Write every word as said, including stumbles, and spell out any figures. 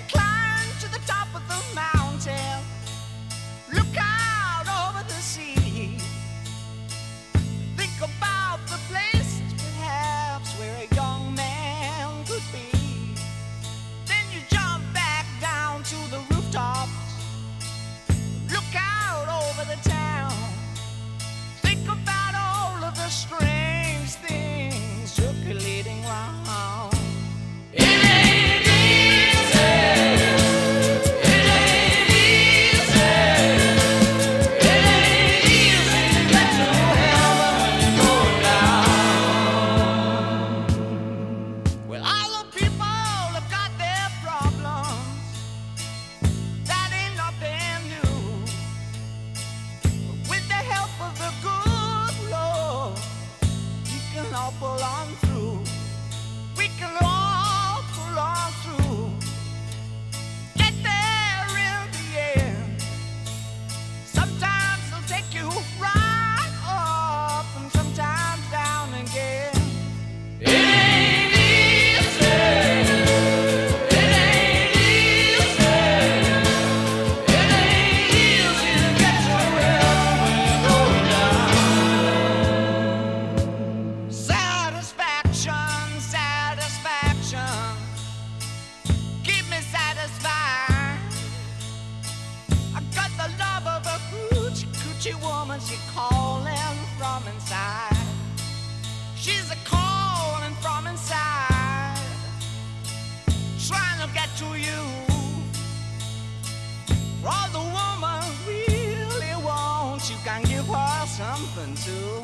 climb to the top of the mountain, look out over the sea, think about the places perhaps where a young man could be. Then you jump back down to the rooftops, look out over the town, think about all of the strange things circulating round. Pull on through. We can all pull on through. Get there in the end. Sometimes they'll take you right up and sometimes down again. It ain't easy. It ain't easy. It ain't easy to get to heaven when you go down. Satisfaction, satisfaction, keep me satisfied. I got the love of a coochie coochie woman, she calling from inside. She's a calling from inside, trying to get to you. For all the woman really wants, you can give her something too.